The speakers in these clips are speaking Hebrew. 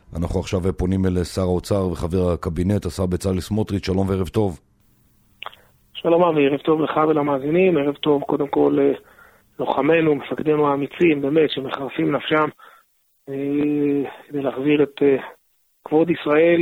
אנחנו עכשיו פונים אל שר האוצר וחבר הקבינט, השר בצלאל סמוטריץ'. שלום וערב טוב. שלום אבי, ערב טוב לך ולמאזינים, ערב טוב קודם כל לוחמינו, מפקדינו האמיצים, באמת, שמחרפים נפשם כדי להחזיר את כבוד ישראל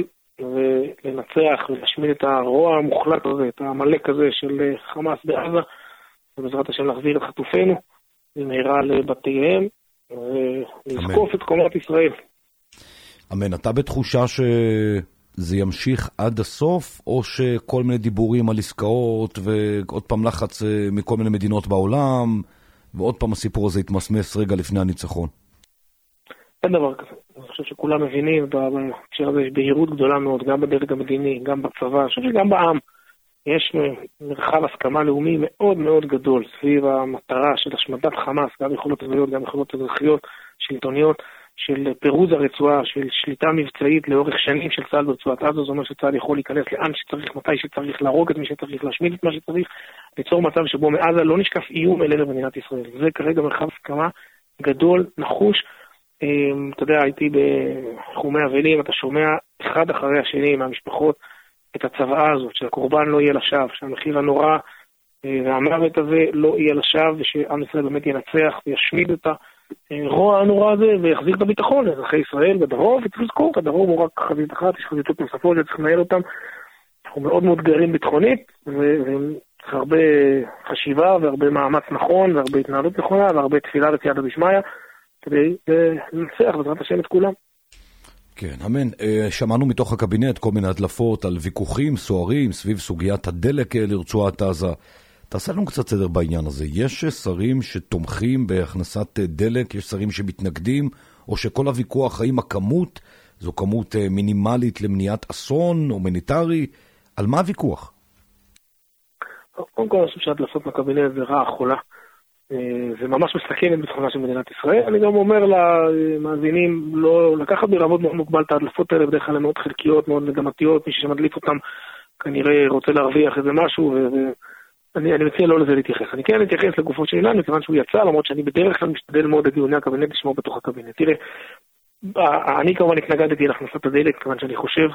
ולנצח ולהשמיד את הרוע המוחלט הזה, את המלאק הזה של חמאס בעזה, ובעזרת השם להחזיר את חטופינו במהרה לבתיהם ולזקוף את קומת ישראל. אמן. אתה בתחושה שזה ימשיך עד הסוף, או שכל מיני דיבורים על עסקאות ועוד פעם לחץ מכל מיני מדינות בעולם, ועוד פעם הסיפור הזה יתמסמס רגע לפני הניצחון? אין דבר כזה. אני חושב שכולם מבינים בהקשר הזה, יש בהירות גדולה מאוד, גם בדרג המדיני, גם בצבא, אני חושב שגם בעם. יש מרחב הסכמה לאומי מאוד מאוד גדול סביב המטרה של השמדת חמאס, גם יכולות צבאיות, גם יכולות אזרחיות, שלטוניות, של פירוז הרצועה, של שליטה מבצעית לאורך שנים של צה"ל ברצועת עזה. זאת אומרת שצה"ל יכול להיכנס לאן שצריך, מתי שצריך, להרוג את מי שצריך, להשמיד את מה שצריך, ליצור מצב שבו מעזה לא נשקף איום אלינו במדינת ישראל. זה כרגע מרחב הסכמה גדול, נחוש. אתה יודע, הייתי בחומי אבלים, אתה שומע אחד אחרי השני מהמשפחות את הצוואה הזאת, שהקורבן לא יהיה לשווא, שהמחיר הנורא והמוות הזה לא יהיה לשווא, ושעם ישראל באמת ינצח וישמיד את הרוע הנורא הזה ויחזיר את הביטחון לאזרחי ישראל בדרום. וצריך לזכור, הדרום הוא רק חזית אחת, יש חזיתות נוספות שצריך לנהל אותם. אנחנו מאוד מאוד גרים ביטחונית, וצריך הרבה חשיבה והרבה מאמץ נכון והרבה התנהלות נכונה והרבה תפילה וצייתא דשמיא כדי לנצח בעזרת השם את כולם. כן, אמן. שמענו מתוך הקבינט כל מיני הדלפות על ויכוחים סוערים סביב סוגיית הדלק לרצועת עזה. תעשה לנו קצת סדר בעניין הזה. יש שרים שתומכים בהכנסת דלק, יש שרים שמתנגדים, או שכל הוויכוח האם הכמות זו כמות מינימלית למניעת אסון הומניטרי? על מה הוויכוח? קודם כל אני חושב שהדלפות מהקבינט זה רעה חולה. זה ממש מסכן את ביטחונה של מדינת ישראל. אני גם אומר למאזינים לא לקחת ברמות מאוד מוגבל את ההדלפות האלה, בדרך כלל הן מאוד חלקיות, מאוד מגמתיות. מי שמדליף אותם כנראה רוצה להרוויח איזה משהו, ואני מציע לא לזה להתייחס. אני כן אתייחס לגופו של עניין, מכיוון שהוא יצא, למרות שאני בדרך כלל משתדל מאוד את דיוני הקבינט לשמור בתוך הקבינט. תראה, אני כמובן התנגדתי להכנסת הדלק, כיוון שאני חושב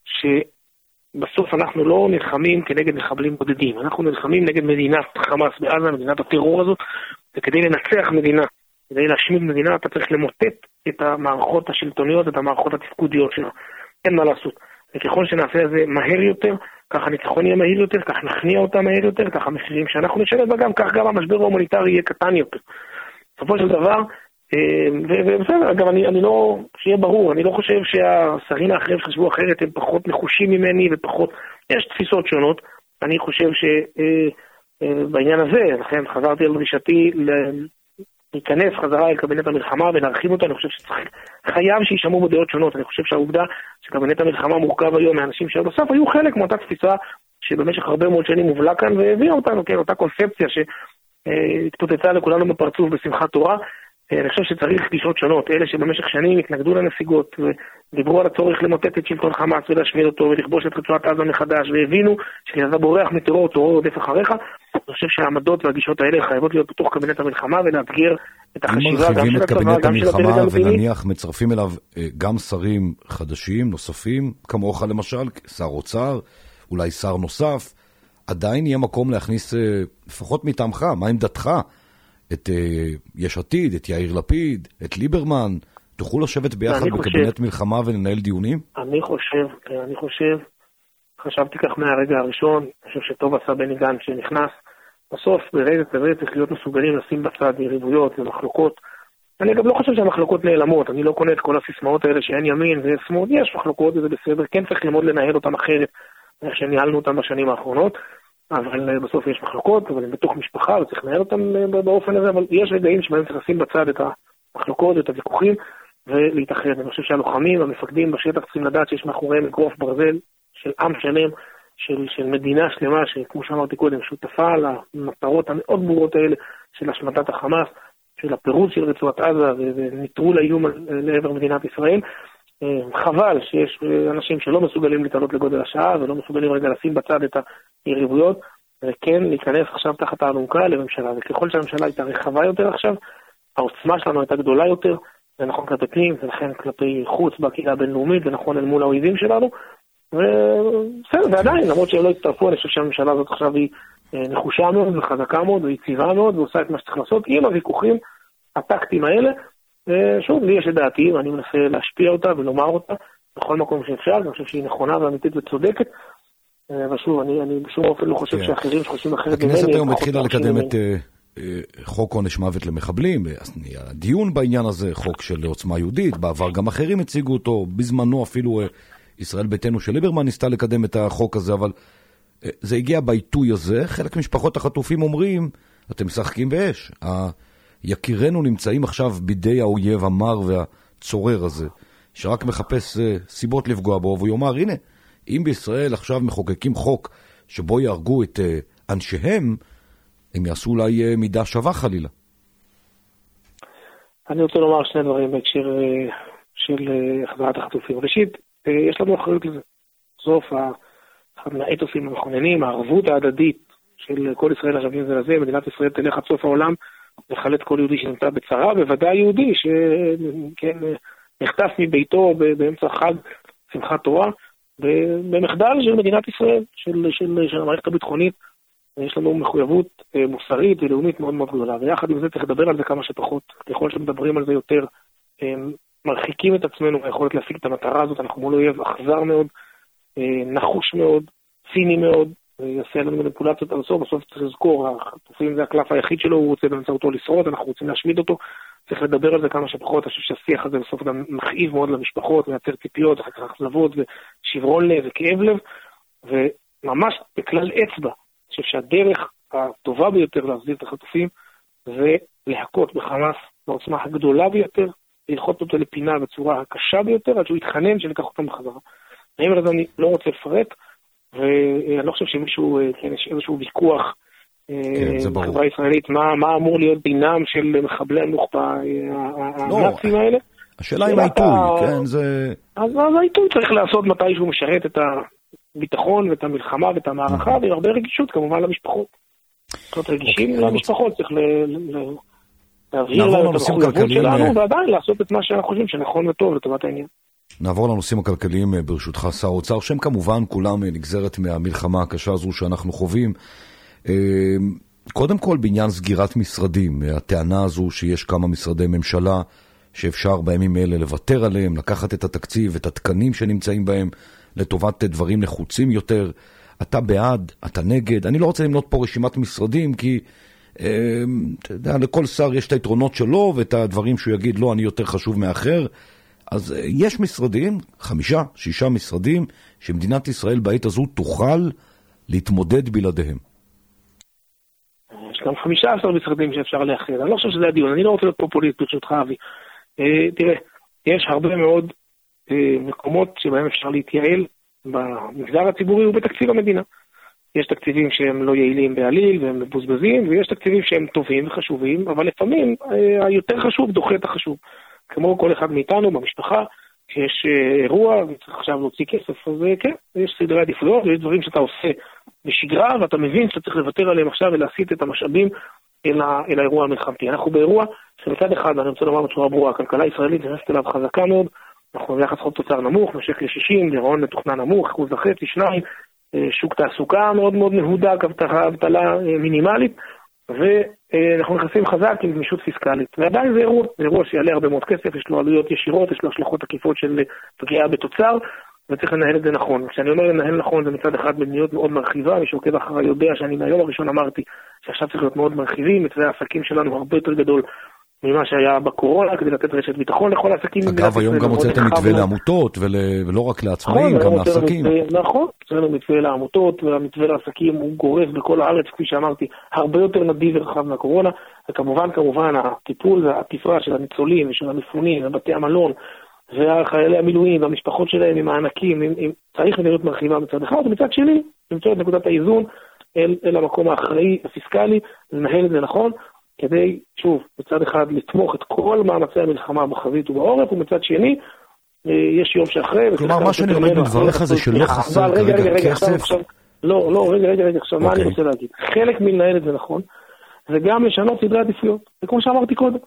בסוף אנחנו לא נלחמים כנגד מחבלים בודדים, אנחנו נלחמים נגד מדינת חמאס בעזה, מדינת הטרור הזאת, וכדי לנצח מדינה, כדי להשמיד מדינה, אתה צריך למוטט את המערכות השלטוניות, את המערכות התפקודיות שלה. אין מה לעשות. וככל שנעשה את זה מהר יותר, כך הניצחון יהיה מהיר יותר, כך נכניע אותה מהר יותר, כך המחירים שאנחנו נשלם וגם, כך גם המשבר ההומניטרי יהיה קטן יותר. בסופו של דבר, ובסדר, אגב, אני לא, שיהיה ברור, אני לא חושב שהשרים האחרים שחשבו אחרת הם פחות נחושים ממני ופחות, יש תפיסות שונות. אני חושב שבעניין הזה, לכן חזרתי על דרישתי להיכנס חזרה אל קבינט המלחמה ולהרחיב אותה. אני חושב חייב שישמעו בו דעות שונות. אני חושב שהעובדה שקבינט המלחמה מורכב היום מאנשים שבסוף היו חלק מאותה תפיסה שבמשך הרבה מאוד שנים הובלה כאן והביאה אותנו, כן, אותה קונספציה שהתפוצצה לכולנו בפרצוף בשמחת תורה. אני חושב שצריך גישות שונות, אלה שבמשך שנים התנגדו לנסיגות ודיברו על הצורך למוטט את שלטון חמאס ולהשמיד אותו ולכבוש את רצועת עזה מחדש, והבינו שאתה בורח מטרור, טרור רודף אחריך. אני חושב שהעמדות והגישות האלה חייבות להיות בתוך קבינט המלחמה ולאתגר את החשיבה גם של הצבא, גם של הדרג המדיני. ונניח מצרפים אליו גם שרים חדשים, נוספים, כמוך למשל, שר אוצר, אולי שר נוסף, עדיין יהיה מקום להכניס, לפחות מטעמך, מה עמדתך? את יש עתיד, את יאיר לפיד, את ליברמן, תוכלו לשבת ביחד בקבינט מלחמה ולנהל דיונים? אני חושב, חשבתי כך מהרגע הראשון. אני חושב שטוב עשה בני גנץ שנכנס. בסוף ברגע כזה צריך להיות מסוגלים לשים בצד יריבויות ומחלוקות. אני גם לא חושב שהמחלוקות נעלמות, אני לא קונה את כל הסיסמאות האלה שאין ימין ושמאל. יש מחלוקות וזה בסדר, כן צריך ללמוד לנהל אותם אחרת, איך שניהלנו אותם בשנים האחרונות. אבל בסוף יש מחלוקות, אבל הם בתוך משפחה וצריך לנהל אותם באופן הזה. אבל יש רגעים שבהם צריך לשים בצד את המחלוקות, את הוויכוחים ולהתאחד. אני חושב שהלוחמים, המפקדים בשטח צריכים לדעת שיש מאחוריהם אגרוף ברזל של עם שלם, של מדינה שלמה, שכמו שאמרתי קודם, שותפה למטרות המאוד ברורות האלה של השמדת החמאס, של הפירוז של רצועת עזה וניטרול האיום לעבר מדינת ישראל. חבל שיש אנשים שלא מסוגלים להתעלות לגודל השעה ולא מסוגלים רגע לשים בצד את היריבויות, וכן להיכנס עכשיו תחת האלונקה לממשלה. וככל שהממשלה הייתה רחבה יותר עכשיו, העוצמה שלנו הייתה גדולה יותר, זה נכון כלפי פנים, זה נכון כלפי חוץ בקהילה הבינלאומית, זה נכון אל מול האויבים שלנו, ובסדר, ועדיין, למרות שהם לא הצטרפו, אני חושב שהממשלה הזאת עכשיו היא נחושה מאוד וחזקה מאוד ויציבה מאוד, ועושה את מה שצריך לעשות עם הוויכוחים הטקטיים האלה. שוב, לי יש את דעתי, ואני מנסה להשפיע אותה ולומר אותה בכל מקום שאפשר, אני חושב שהיא נכונה ואמיתית וצודקת, ושוב, אני בשום אופן לא חושב שאחרים שחושבים אחרת ממני. הכנסת היום התחילה לקדם את חוק עונש מוות למחבלים, הדיון בעניין הזה, חוק של עוצמה יהודית, בעבר גם אחרים הציגו אותו, בזמנו אפילו ישראל ביתנו של ליברמן ניסתה לקדם את החוק הזה, אבל זה הגיע בעיתוי הזה. חלק משפחות החטופים אומרים, אתם משחקים באש, יקירנו נמצאים עכשיו בידי האויב המר והצורר הזה, שרק מחפש סיבות לפגוע בו, והוא יאמר, הנה, אם בישראל עכשיו מחוקקים חוק שבו יהרגו את אנשיהם, הם יעשו אולי מידה שווה חלילה. אני רוצה לומר שני דברים בהקשר של החזרת החטופים. ראשית, יש לנו אחריות לזה. בסוף, אחד מהאתוסים המכוננים, הערבות ההדדית של כל ישראל השווים זה לזה, מדינת ישראל תלך עד סוף העולם, לחלץ כל יהודי שנמצא בצרה, בוודאי יהודי שנחטף מביתו באמצע חג שמחת תורה, במחדל של מדינת ישראל, של המערכת הביטחונית. יש לנו מחויבות מוסרית ולאומית מאוד מאוד גדולה, ויחד עם זה צריך לדבר על זה כמה שפחות. ככל שמדברים על זה יותר, מרחיקים את עצמנו מהיכולת להשיג את המטרה הזאת. אנחנו מול אויב אכזר מאוד, נחוש מאוד, ציני מאוד, יעשה לנו מניפולציות על הסוף. בסוף צריך לזכור, החטופים זה הקלף היחיד שלו, הוא רוצה באמצעותו לשרוד, אנחנו רוצים להשמיד אותו, צריך לדבר על זה כמה שפחות. אני חושב שהשיח הזה בסוף גם מכאיב מאוד למשפחות, מייצר ציפיות, אחר כך אכזבות ושברון לב וכאב לב, וממש בכלל אצבע, אני חושב שהדרך הטובה ביותר להחזיר את החטופים זה להכות בחמאס בעוצמה הגדולה ביותר, ללחוץ אותו לפינה בצורה הקשה ביותר, עד שהוא יתחנן שניקח אותם בחזרה. מעבר לזה אני לא רוצה לפרט, ואני לא חושב שמישהו, יש איזשהו ויכוח בחברה הישראלית, מה אמור להיות דינם של מחבלי הנוח'בה הנאצים האלה. השאלה עם העיתוי, כן, זה... אז העיתוי צריך לעשות מתי שהוא משרת את הביטחון ואת המלחמה ואת המערכה, ועם הרבה רגישות כמובן למשפחות. זאת רגישים למשפחות, צריך להבהיר להם את המחויבות שלנו, ועדיין לעשות את מה שאנחנו חושבים שנכון וטוב לטובת העניין. נעבור לנושאים הכלכליים ברשותך, שר האוצר, שהם כמובן כולם נגזרת מהמלחמה הקשה הזו שאנחנו חווים. קודם כל בעניין סגירת משרדים, הטענה הזו שיש כמה משרדי ממשלה שאפשר בימים אלה לוותר עליהם, לקחת את התקציב, את התקנים שנמצאים בהם לטובת דברים נחוצים יותר. אתה בעד, אתה נגד. אני לא רוצה למנות פה רשימת משרדים, כי אתה יודע, לכל שר יש את היתרונות שלו ואת הדברים שהוא יגיד, לא, אני יותר חשוב מאחר. אז יש משרדים, 5-6 משרדים, שמדינת ישראל בעת הזו תוכל להתמודד בלעדיהם. יש גם 15 משרדים שאפשר לאחר. אני לא חושב שזה הדיון, אני לא רוצה להיות פופוליסט ברשותך, אבי. תראה, יש הרבה מאוד מקומות שבהם אפשר להתייעל במגזר הציבורי ובתקציב המדינה. יש תקציבים שהם לא יעילים בעליל והם מבוזבזים, ויש תקציבים שהם טובים וחשובים, אבל לפעמים היותר חשוב דוחה את החשוב. כמו כל אחד מאיתנו במשפחה, שיש אירוע וצריך עכשיו להוציא כסף, אז כן, יש סדרי עדיפויות ויש דברים שאתה עושה בשגרה, ואתה מבין שאתה צריך לוותר עליהם עכשיו ולהסיט את המשאבים אל האירוע המלחמתי. אנחנו באירוע שמצד אחד, אני רוצה לומר בצורה ברורה, הכלכלה הישראלית נכנסת אליו חזקה מאוד, אנחנו ביחס חוב תוצר נמוך, נושק ל-60, גירעון מתוכנן נמוך, 1.5%, 2%, שוק תעסוקה מאוד מאוד מהודק, אבטלה מינימלית, ואנחנו נכנסים חזק עם גמישות פיסקלית. ועדיין זה אירוע שיעלה הרבה מאוד כסף, יש לו עלויות ישירות, יש לו השלכות עקיפות של פגיעה בתוצר, וצריך לנהל את זה נכון. כשאני אומר לנהל נכון, זה מצד אחד במדיניות מאוד מרחיבה, מי שעוקב אחרי יודע שאני מהיום הראשון אמרתי שעכשיו צריך להיות מאוד מרחיבים, מתווה העסקים שלנו הרבה יותר גדול ממה שהיה בקורונה, כדי לתת רשת ביטחון לכל העסקים. אגב, היום גם הוצאתם מתווה לעמותות, ולא רק לעצמאים, גם לעסקים. נכון, הוצאנו מתווה לעמותות, והמתווה לעסקים הוא גורף בכל הארץ, כפי שאמרתי, הרבה יותר נדיב ורחב מהקורונה, וכמובן, הטיפול והעטיפה של הניצולים ושל המפונים, ובתי המלון, והחיילי המילואים, והמשפחות שלהם עם הענקים, צריך להיות מרחיבה מצד אחד, ומצד שני, למצוא את נקודת האיזון אל המקום האחראי, הפיסקלי, לנהל את זה נכון, כדי, שוב, מצד אחד לתמוך את כל מאמצי המלחמה בחזית ובעורף, ומצד שני, יש יום שאחרי... כלומר, מה שאני לומד מדבריך זה שלא חסר כרגע כסף... רגע, עכשיו, מה אני רוצה להגיד? חלק מלנהל את זה נכון, זה גם לשנות סדרי עדיפויות. וכמו שאמרתי קודם,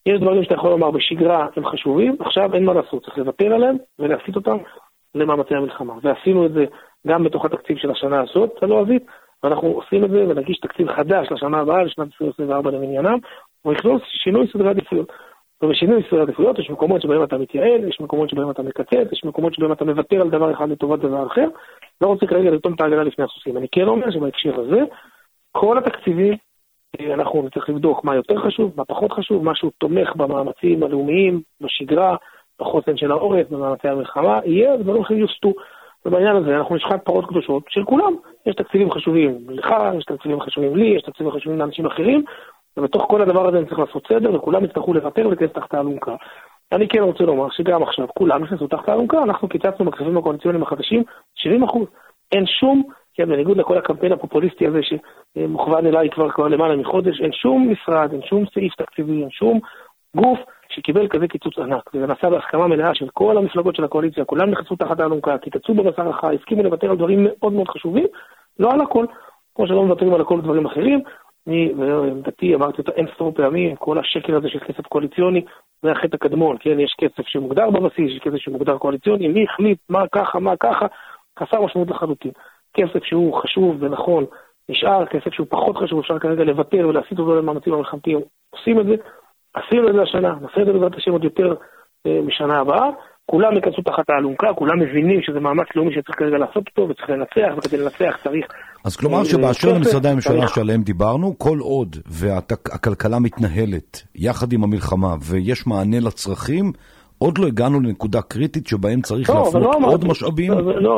יש דברים שאתה יכול לומר בשגרה הם חשובים, עכשיו אין מה לעשות, צריך לוותר עליהם ולהסיט אותם למאמצי המלחמה. ועשינו את זה גם בתוך התקציב של השנה הזאת, הלועזית, ואנחנו עושים את זה ונגיש תקציב חדש לשנה הבאה, לשנת 2024 למניינם, ויכלול שינוי סדרי עדיפויות. ובשינוי סדרי עדיפויות יש מקומות שבהם אתה מתייעל, יש מקומות שבהם אתה מקצץ, יש מקומות שבהם אתה מוותר על דבר אחד לטובת דבר אחר. לא רוצה כרגע לטום את העגלה לפני הסוסים. אני כן אומר שבהקשר הזה, כל התקציבים, אנחנו צריך לבדוק מה יותר חשוב, מה פחות חשוב, משהו תומך במאמצים הלאומיים, בשגרה, בחוסן של העורף, במאמצי המלחמה, יהיה, דברים אחרים יוסטו. ובעניין הזה אנחנו נשחק פרות קדושות של כולם. יש תקציבים חשובים לך, יש תקציבים חשובים לי, יש תקציבים חשובים לאנשים אחרים, ובתוך כל הדבר הזה אני צריך לעשות סדר, וכולם יצטרכו לוותר וכנס תחת האלונקה. אני כן רוצה לומר שגם עכשיו כולם נכנסו תחת האלונקה, אנחנו קיצצנו בכספים הקואליציוניים החדשים 70%. אין שום, כן, בניגוד לכל הקמפיין הפופוליסטי הזה שמוכוון אליי כבר למעלה מחודש, אין שום משרד, אין שום סעיף תקציבי, אין שום גוף שקיבל כזה קיצוץ ענק. וזה נעשה בהסכמה מלאה של כל המפלגות של הקואליציה, כולם נכנסו תחת האלונקה, קיצצו בבשר החי, הסכימו לוותר על דברים מאוד מאוד חשובים, לא על הכל, כמו שלא מוותרים על הכל דברים אחרים. אני, ועמדתי, אמרתי אותה אין ספור פעמים, כל השקל הזה של כסף קואליציוני, זה החטא הקדמון, כן, יש כסף שמוגדר בבסיס, יש כסף שמוגדר קואליציוני, מי החליט, מה ככה, חסר משמעות לחלוטין. כסף שהוא חשוב ונכון, נשאר, כסף שהוא פחות חשוב, אפשר כרגע לוותר ולהסיט אותו למאמצים המלחמתיים, עושים את זה, עשינו את זה השנה, נעשה את זה בעזרת השם עוד יותר משנה הבאה, כולם יכנסו תחת האלונקה, כולם מבינים שזה מאמץ לאומי שצריך כרגע לעשות אותו, וצריך לנצח, וכדי לנצח צריך... אז כלומר שבאשר למשרדי הממשלה שעליהם דיברנו, כל עוד והכלכלה מתנהלת יחד עם המלחמה, ויש מענה לצרכים, עוד לא הגענו לנקודה קריטית שבהם צריך להפנות עוד משאבים?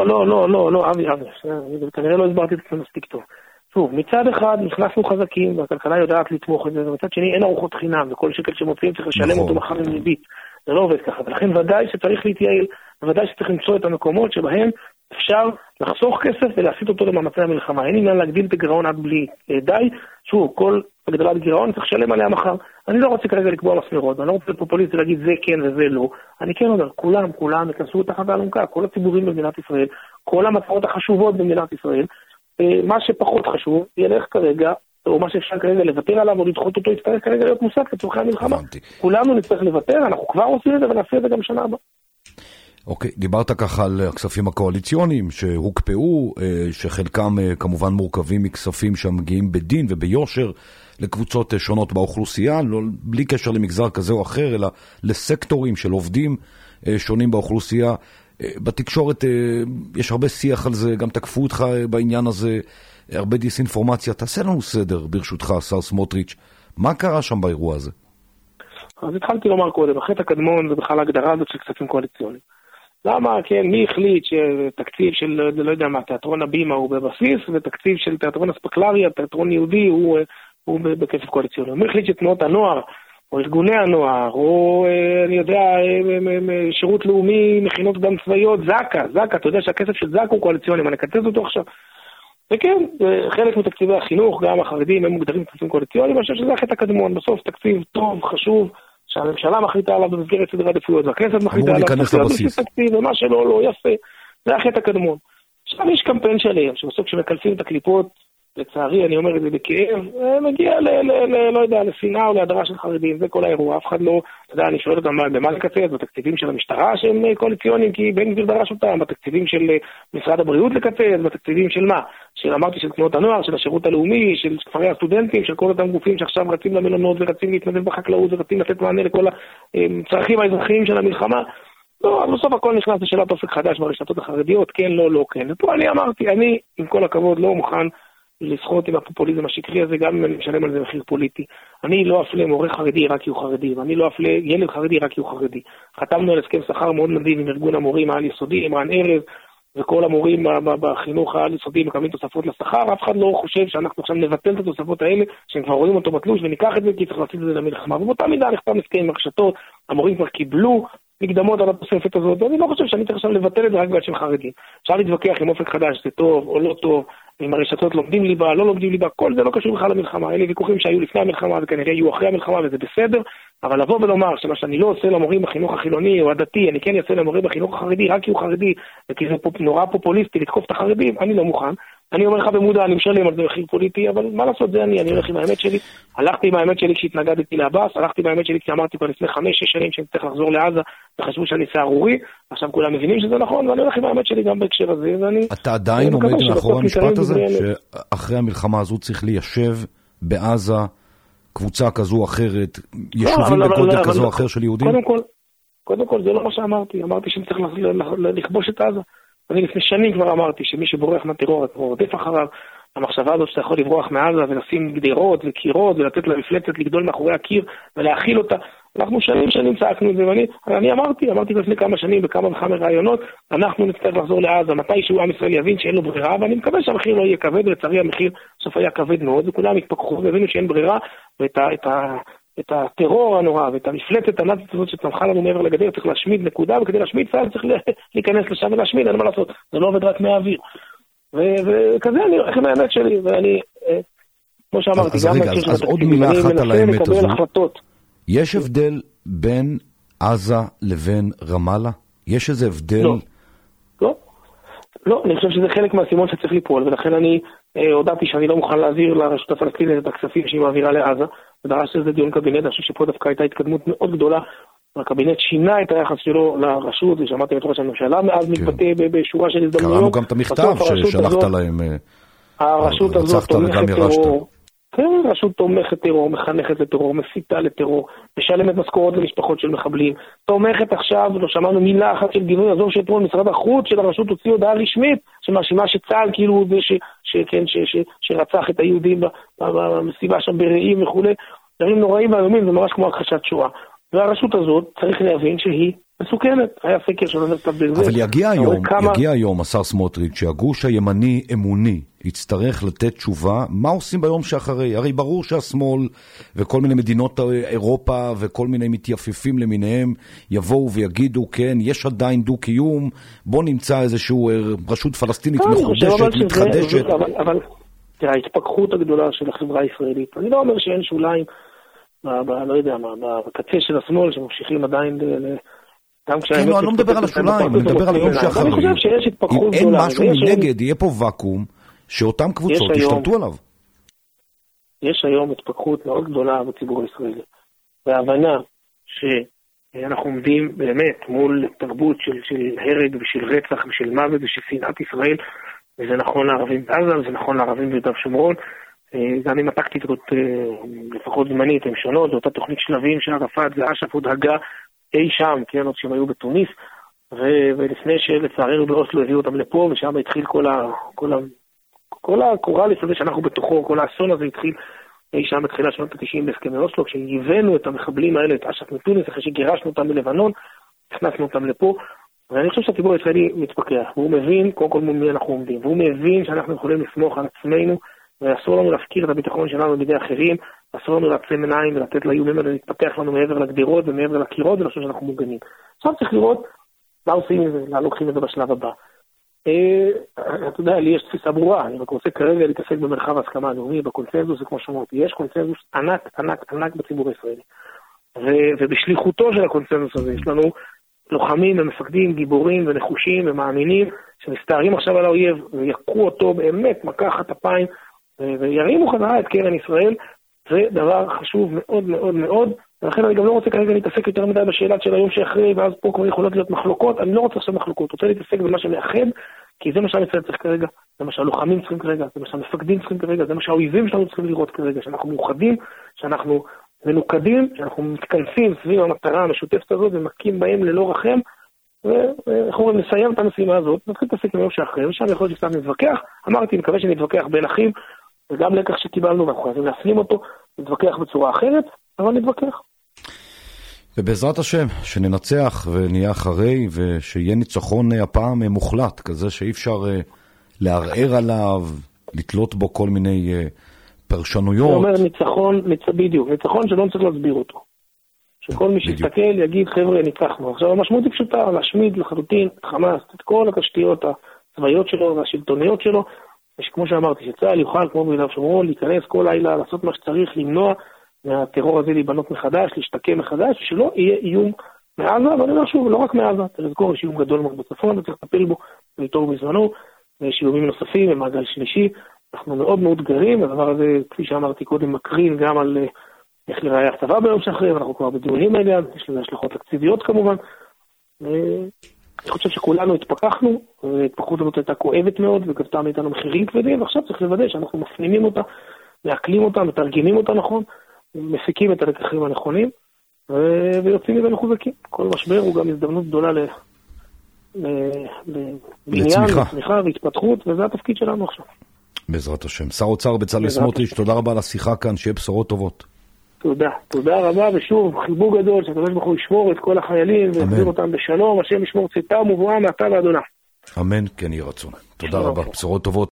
לא, אבי, כנראה לא הסברתי את זה מספיק טוב. שוב, מצד אחד נכנסנו חזקים, והכלכלה יודעת לתמוך את זה, ומצד שני אין ארוחות חינם, וכל שקל שמוצאים צריך לשלם אותו מחר עם ריבית. זה לא עובד ככה, ולכן ודאי שצריך להתייעל, ודאי שצריך למצוא את המקומות שבהם אפשר לחסוך כסף ולהסיט אותו למאמצי המלחמה. אין עניין להגדיל את הגירעון עד בלי די, שוב, כל הגדלת גירעון צריך לשלם עליה מחר. אני לא רוצה כרגע לקבוע מסמרות, אני לא רוצה פופוליסט להגיד זה כן וזה לא. אני כן אומר, כולם יכנסו תחת האלונקה, כל הציבורים במדינת ישראל, כל המטרות החשובות במדינת ישראל, מה שפחות חשוב ילך כרגע, או מה שאפשר כרגע לוותר עליו או לדחות אותו, יצטרך כרגע להיות מוסק לצורכי המלחמה. כולנו נצטרך לוותר, אנחנו כבר עושים את זה ונעשה את זה גם שנה הבאה. אוקיי, דיברת ככה על הכספים הקואליציוניים שהוקפאו, שחלקם כמובן מורכבים מכספים שמגיעים בדין וביושר לקבוצות שונות באוכלוסייה, לא, בלי קשר למגזר כזה או אחר, אלא לסקטורים של עובדים שונים באוכלוסייה. בתקשורת יש הרבה שיח על זה, גם תקפו אותך בעניין הזה, הרבה דיסאינפורמציה. תעשה לנו סדר, ברשותך, השר סמוטריץ', מה קרה שם באירוע הזה? אז התחלתי לומר קודם, החטא הקדמון זה בכלל ההגדרה הזאת של כספים קואליציוניים. למה? כן, מי החליט שתקציב של, לא יודע מה, תיאטרון הבימה הוא בבסיס, ותקציב של תיאטרון הספקלריה, תיאטרון יהודי, הוא בכסף קואליציוני. מי החליט שתנועות הנוער, או ארגוני הנוער, או אני יודע, שירות לאומי, מכינות גם צבאיות, זקה, אתה יודע שהכסף של זקה הוא קואליציוני, מה נקצץ אותו עכשיו? וכן, חלק מתקציבי החינוך, גם החרדים, הם מוגדרים תקציבים קואליציוניים, אני חושב שזה החטא הקדמון, בסוף תקציב טוב, חשוב, שהממשלה מחליטה עליו במסגרת סדרי עדיפויות, והכנסת מחליטה עליו במסגרת תקציב, ומה שלא, לא יפה, זה החטא הקדמון. עכשיו יש קמפיין שלהם, שבסוף כשמקלפים את הקליפות, לצערי, אני אומר את זה בכאב, מגיע לא יודע, לשנאה או להדרה של חרדים, זה כל האירוע, אף אחד לא, אתה יודע, אני שואל אותם במה לקצץ, בתקציבים של המשטרה שהם קואליציוניים, כי בן גביר דרש אותם, בתקציבים של משרד הבריאות לקצץ, בתקציבים של מה? אמרתי של תנועות הנוער, של השירות הלאומי, של כפרי הסטודנטים, של כל אותם גופים שעכשיו רצים למלונות ורצים להתנדב בחקלאות ורצים לתת מענה לכל הצרכים האזרחיים של המלחמה. לא, אז בסוף הכל נכנס לשאלת אופק חדש ברשתות החרדיות, כן, לא, כן. ופה אני אמרתי, אני, עם כל הכבוד, לא מוכן לסחוט עם הפופוליזם השקרי הזה, גם אם אני משלם על זה מחיר פוליטי. אני לא אפלה מורה חרדי רק כי הוא חרדי, ואני לא אפלה ילד חרדי רק כי הוא חרדי. חתמנו על הסכם שכר מאוד מדהים עם ארגון המורים העל יסודי, עם רן ארז, וכל המורים בחינוך העל יסודי מקבלים תוספות לשכר. אף אחד לא חושב שאנחנו עכשיו נבטל את התוספות האלה, שהם כבר רואים אותו בתלוש, וניקח את זה כי צריך להציג את זה למלחמה. ובאותה מידה נחתם הסכם עם הרשתות, המורים כבר קיבלו מקדמות על התוספת הזאת, ואני לא חושב שאני צריך עכשיו לבטל את זה רק בגלל שהם חרדים. אפשר להתווכח עם אופק חדש, זה טוב או לא טוב, אם הרשתות לומדים ליבה, לא לומדים ליבה, כל זה לא קשור בכלל למלחמה. אלה ויכוחים שהיו לפני המלחמה וכנראה יהיו אחרי המלחמה, וזה בסדר, אבל לבוא ולומר שמה שאני לא עושה למורים בחינוך החילוני או הדתי, אני כן אעשה למורים בחינוך החרדי רק כי הוא חרדי, וכי זה נורא פופוליסטי לתקוף את החרדים, אני לא מוכן. אני אומר לך במודע, אני משלם על זה מחיר פוליטי, אבל מה לעשות, זה אני הולך עם האמת שלי. הלכתי עם האמת שלי כשהתנגדתי לעבאס, הלכתי עם האמת שלי כשאמרתי כבר לפני 5-6 שנים שאני צריך לחזור לעזה, וחשבו שאני סערורי, עכשיו כולם מבינים שזה נכון, ואני הולך עם האמת שלי גם בהקשר הזה, ואני... אתה עדיין עומד מאחורי המשפט הזה, שאחרי המלחמה הזו צריך ליישב בעזה קבוצה כזו או אחרת, יישובים בגודל כזו או אחר של יהודים? קודם כל, זה לא מה שאמרתי. אמרתי שאני צריך לכבוש את עזה. אני לפני שנים כבר אמרתי שמי שבורח מהטרור, הטרור רודף אחריו. המחשבה הזאת שאתה יכול לברוח מעזה ולשים גדרות וקירות ולתת למפלצת לגדול מאחורי הקיר ולהכיל אותה. אנחנו שנים צעקנו את זה, ואני אמרתי לפני כמה שנים בכמה וכמה רעיונות, אנחנו נצטרך לחזור לעזה, מתי שהוא עם ישראל יבין שאין לו ברירה, ואני מקווה שהמחיר לא יהיה כבד, ולצערי המחיר בסוף היה כבד מאוד, וכולם התפכחו והבינו שאין ברירה, את הטרור הנורא ואת המפלצת הנאצית הזאת שצמחה לנו מעבר לגדר צריך להשמיד נקודה, וכדי להשמיד צה"ל צריך להיכנס לשם ולהשמיד, אין מה לעשות, זה לא עובד רק מהאוויר. וכזה אני הולך עם האמת שלי, ואני, כמו שאמרתי, אז עוד מילה אחת על האמת הזו. יש הבדל בין עזה לבין רמאללה? יש איזה הבדל? לא, אני חושב שזה חלק מהסימון שצריך ליפול, ולכן אני הודעתי שאני לא מוכן להעביר לרשות הפלסטינית את הכספים שהיא מעבירה לעזה, ודרש שזה דיון קבינט, אני חושב שפה דווקא הייתה התקדמות מאוד גדולה, הקבינט שינה את היחס שלו לרשות, ושמעתי את ראש הממשלה מאז מתבטא בשורה של הזדמנויות. קראנו גם את המכתב ששלחת להם, הרשות הזאת תומכת טרור, כן, רשות תומכת טרור, מחנכת לטרור, מסיתה לטרור, משלמת משכורות למשפחות של מחבלים, תומכת עכשיו, לא שמענו מילה אחת של גינוי, עזוב שאתמול משרד החוץ של הרשות הוציא הודעה רשמית, שמאשימה שצה"ל כאילו הוא זה שרצח את היהודים במסיבה שם ברעים וכו', דברים נוראים והיומים, זה ממש כמו הכחשת שואה. והרשות הזאת צריך להבין שהיא מסוכנת. היה סקר של אוניברסיטת בן-גוריון. אבל יגיע היום, השר סמוטריץ', שהגוש הימני אמוני יצטרך לתת תשובה, מה עושים ביום שאחרי? הרי ברור שהשמאל וכל מיני מדינות אירופה וכל מיני מתייפפים למיניהם יבואו ויגידו, כן, יש עדיין דו-קיום, בוא נמצא איזשהו רשות פלסטינית מחודשת, מתחדשת. אבל ההתפכחות הגדולה של החברה הישראלית, אני לא אומר שאין שוליים, לא יודע מה, בקצה של השמאל שממשיכים עדיין כן, אני לא מדבר על השוליים, אני מדבר על היום שאחרי. אני חושב שיש התפכחות גדולה. אם אין משהו מנגד, יהיה פה וקום שאותם קבוצות ישתלטו עליו. יש היום התפכחות מאוד גדולה בציבור הישראלי. וההבנה שאנחנו עומדים באמת מול תרבות של הרג ושל רצח ושל מוות ושל שנאת ישראל, וזה נכון לערבים בעזה, וזה נכון לערבים ביהודה ושומרון, גם אם הטקטיקות לפחות זמנית הן שונות, זו אותה תוכנית שלבים שערפאת ואש"ף עוד הגה אי שם, כן, עוד שהם היו בתוניס, ולפני שלצערנו באוסלו הביאו אותם לפה, ושם התחיל כל הקוראליס הזה שאנחנו בתוכו, כל האסון הזה התחיל אי שם בתחילה שנות ה-90 בהסכמי אוסלו, כשהבאנו את המחבלים האלה, את אש"ף מתוניס, אחרי שגירשנו אותם מלבנון, הכנסנו אותם לפה, ואני חושב שהציבור הישראלי מתפכח, והוא מבין קודם כל מול מי אנחנו עומדים, והוא מבין שאנחנו יכולים לסמוך על עצמנו, ואסור לנו להפקיר את הביטחון שלנו בידי אחרים, אסור לנו לעצם עיניים ולתת לאיומים האלה להתפתח לנו מעבר לגדרות ומעבר לקירות, ולחשוב שאנחנו מוגנים. עכשיו צריך לראות מה עושים עם זה, לאן לוקחים את זה בשלב הבא. אתה יודע, לי יש תפיסה ברורה, אני רק רוצה כרגע להתעסק במרחב ההסכמה הלאומי, בקונצנזוס, כמו שאמרתי, יש קונצנזוס ענק בציבור הישראלי. ובשליחותו של הקונצנזוס הזה, יש לנו לוחמים ומפקדים, גיבורים ונחושים ומאמינים, שמסתערים עכשיו על האויב, ויקחו אותו באמת מקחת אפיים, וירימו חזרה את קרן ישראל, זה דבר חשוב מאוד מאוד מאוד, ולכן אני גם לא רוצה כרגע להתעסק יותר מדי בשאלת של היום שאחרי, ואז פה כבר יכולות להיות מחלוקות, אני לא רוצה עכשיו מחלוקות, רוצה להתעסק במה שמאחד, כי זה מה שהמצב צריך כרגע, זה מה שהלוחמים צריכים כרגע, זה מה שהמפקדים צריכים כרגע, זה מה שהאויבים שלנו צריכים לראות כרגע, שאנחנו מאוחדים, שאנחנו מנוקדים, שאנחנו מתכנסים סביב המטרה המשותפת הזאת, ומכים בהם ללא רחם, ואנחנו נסיים את המשימה הזאת, נתחיל להתעסק ביום שאחרי, ושם יכול להיות שקצת נתווכח, אמרתי, מקווה שנתווכח בין אחים, וגם לקח שקיבלנו, ואנחנו חייבים להפנים אותו, נתווכח בצורה אחרת, אבל נתווכח. ובעזרת השם, שננצח ונהיה אחרי, ושיהיה ניצחון הפעם מוחלט, כזה שאי אפשר לערער עליו, לתלות בו כל מיני פרשנויות. זה אומר ניצחון שלא צריך להסביר אותו. שכל מי שיסתכל יגיד, חבר'ה, ניצחנו. עכשיו, המשמעות היא פשוטה, להשמיד לחלוטין את חמאס, את כל התשתיות הצבאיות שלו והשלטוניות שלו, וכמו שאמרתי, שצה"ל יוכל, כמו ביהודה ושומרון, להיכנס כל לילה, לעשות מה שצריך, למנוע מהטרור הזה להיבנות מחדש, להשתקם מחדש, שלא יהיה איום מעזה, אבל אני אומר שוב, לא רק מעזה, צריך לזכור, יש איום גדול מאוד בצפון, צריך לטפל בו, ואיתו בזמנו, שילומים נוספים במעגל שלישי. אנחנו מאוד מאוד גרים, הדבר הזה, כפי שאמרתי קודם, מקרין גם על איך להיראה הצבא ביום שאחרי, ואנחנו כבר בדיונים האלה, יש לזה השלכות תקציביות כמובן. אני חושב שכולנו התפכחנו, וההתפכחות הזאת הייתה כואבת מאוד, וגבתה מאיתנו מחירים כבדים, ועכשיו צריך לוודא שאנחנו מפנימים אותה, מעכלים אותה, מתרגמים אותה נכון, מפיקים את הלקחים הנכונים, ויוצאים מזה מחוזקים. כל משבר הוא גם הזדמנות גדולה לבניין, לצמיחה והתפתחות, וזה התפקיד שלנו עכשיו. בעזרת השם. שר אוצר בצלאל סמוטריץ', תודה רבה על השיחה כאן, שיהיה בשורות טובות. תודה רבה, ושוב, חיבוק גדול, שהקדוש ברוך הוא ישמור את כל החיילים, ויחזיר אותם בשלום, השם ישמור צאתם ובואם מעתה ועד עולם. אמן, כן יהי רצון. תודה רבה, בשורות טובות.